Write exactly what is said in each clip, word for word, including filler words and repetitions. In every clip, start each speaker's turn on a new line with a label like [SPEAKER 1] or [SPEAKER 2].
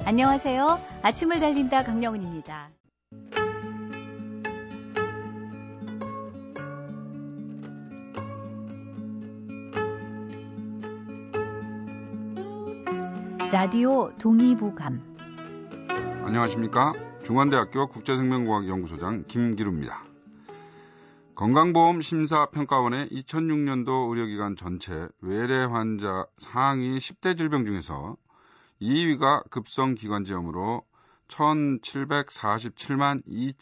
[SPEAKER 1] 안녕하세요. 아침을 달린다 강명은입니다. 라디오 동의보감.
[SPEAKER 2] 안녕하십니까? 중앙대학교 국제생명과학연구소장 김기루입니다. 건강보험 심사평가원의 이천육 년도 의료기관 전체 외래 환자 상위 십 대 질병 중에서 이 위가 급성기관지염으로 천칠백사십칠만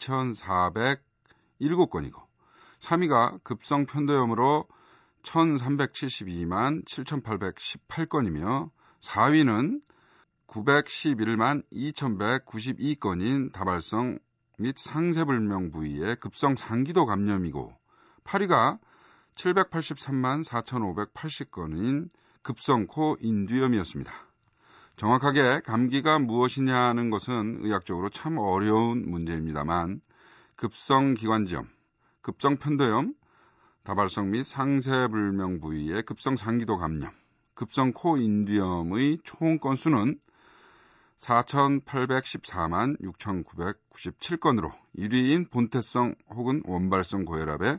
[SPEAKER 2] 이천사백칠 건이고 삼 위가 급성편도염으로 천삼백칠십이만 칠천팔백십팔 건이며 사 위는 구백십일만 이천백구십이 건인 다발성 및 상세불명 부위의 급성상기도 감염이고 팔 위가 칠백팔십삼만 사천오백팔십 건인 급성코 인두염이었습니다. 정확하게 감기가 무엇이냐는 것은 의학적으로 참 어려운 문제입니다만 급성기관지염, 급성편도염, 다발성 및 상세불명 부위의 급성상기도 감염, 급성코인두염의 총 건수는 사천팔백십사만 육천구백구십칠 건으로 일 위인 본태성 혹은 원발성 고혈압의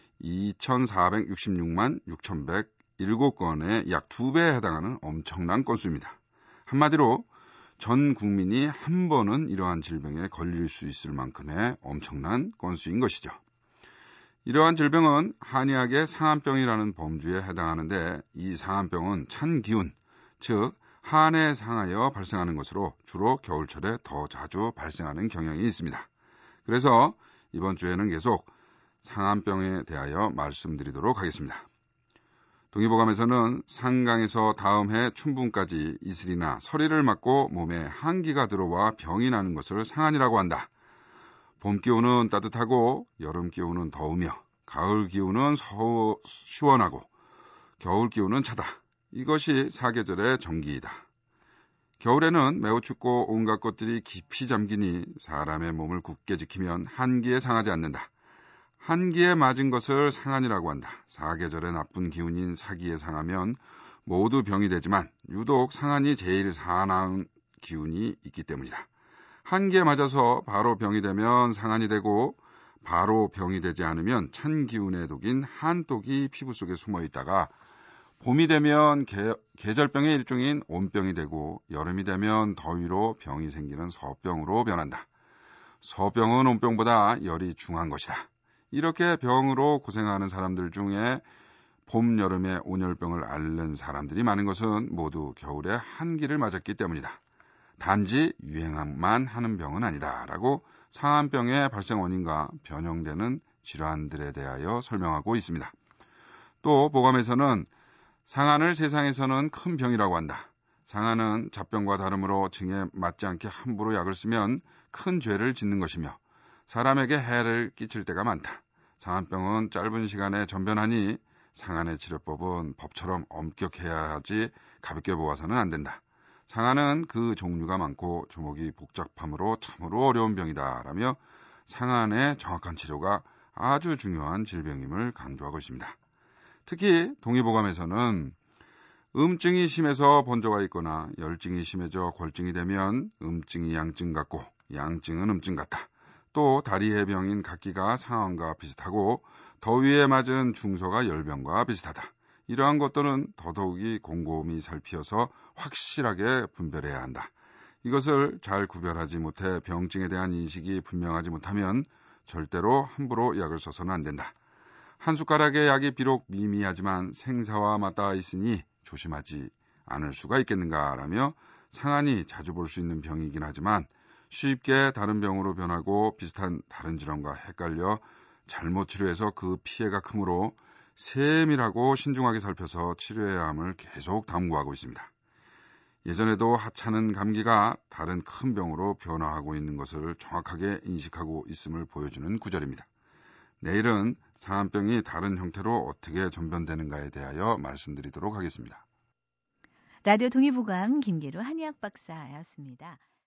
[SPEAKER 2] 이천사백육십육만 육천백칠 건의 약 두 배에 해당하는 엄청난 건수입니다. 한마디로 전 국민이 한 번은 이러한 질병에 걸릴 수 있을 만큼의 엄청난 건수인 것이죠. 이러한 질병은 한의학의 상한병이라는 범주에 해당하는데 이 상한병은 찬 기운, 즉 한에 상하여 발생하는 것으로 주로 겨울철에 더 자주 발생하는 경향이 있습니다. 그래서 이번 주에는 계속 상한병에 대하여 말씀드리도록 하겠습니다. 동의보감에서는 상강에서 다음 해 춘분까지 이슬이나 서리를 맞고 몸에 한기가 들어와 병이 나는 것을 상한이라고 한다. 봄 기온은 따뜻하고 여름 기온은 더우며 가을 기온은 서, 시원하고 겨울 기온은 차다. 이것이 사계절의 정기이다. 겨울에는 매우 춥고 온갖 것들이 깊이 잠기니 사람의 몸을 굳게 지키면 한기에 상하지 않는다. 한기에 맞은 것을 상한이라고 한다. 사계절의 나쁜 기운인 사기에 상하면 모두 병이 되지만 유독 상한이 제일 사나운 기운이 있기 때문이다. 한기에 맞아서 바로 병이 되면 상한이 되고 바로 병이 되지 않으면 찬 기운의 독인 한독이 피부 속에 숨어 있다가 봄이 되면 계, 계절병의 일종인 온병이 되고 여름이 되면 더위로 병이 생기는 서병으로 변한다. 서병은 온병보다 열이 중한 것이다. 이렇게 병으로 고생하는 사람들 중에 봄, 여름에 온열병을 앓는 사람들이 많은 것은 모두 겨울에 한기를 맞았기 때문이다. 단지 유행만 하는 병은 아니다. 라고 상한병의 발생 원인과 변형되는 질환들에 대하여 설명하고 있습니다. 또 보감에서는 상한을 세상에서는 큰 병이라고 한다. 상한은 잡병과 다름으로 증에 맞지 않게 함부로 약을 쓰면 큰 죄를 짓는 것이며 사람에게 해를 끼칠 때가 많다. 상한병은 짧은 시간에 전변하니 상한의 치료법은 법처럼 엄격해야 하지 가볍게 보아서는 안 된다. 상한은 그 종류가 많고 조목이 복잡함으로 참으로 어려운 병이다. 라며 상한의 정확한 치료가 아주 중요한 질병임을 강조하고 있습니다. 특히 동의보감에서는 음증이 심해서 번져가 있거나 열증이 심해져 골증이 되면 음증이 양증 같고 양증은 음증 같다. 또 다리의 병인 각기가 상한과 비슷하고 더위에 맞은 중소가 열병과 비슷하다. 이러한 것들은 더더욱이 곰곰이 살피어서 확실하게 분별해야 한다. 이것을 잘 구별하지 못해 병증에 대한 인식이 분명하지 못하면 절대로 함부로 약을 써서는 안 된다. 한 숟가락의 약이 비록 미미하지만 생사와 맞닿아 있으니 조심하지 않을 수가 있겠는가라며 상한이 자주 볼 수 있는 병이긴 하지만 쉽게 다른 병으로 변하고 비슷한 다른 질환과 헷갈려 잘못 치료해서 그 피해가 크므로 세밀하고 신중하게 살펴서 치료해야 함을 계속 당부하고 있습니다. 예전에도 하찮은 감기가 다른 큰 병으로 변화하고 있는 것을 정확하게 인식하고 있음을 보여주는 구절입니다. 내일은 상한병이 다른 형태로 어떻게 전변되는가에 대하여 말씀드리도록 하겠습니다.
[SPEAKER 1] 라디오 동의보감 김기루 한의학 박사였습니다.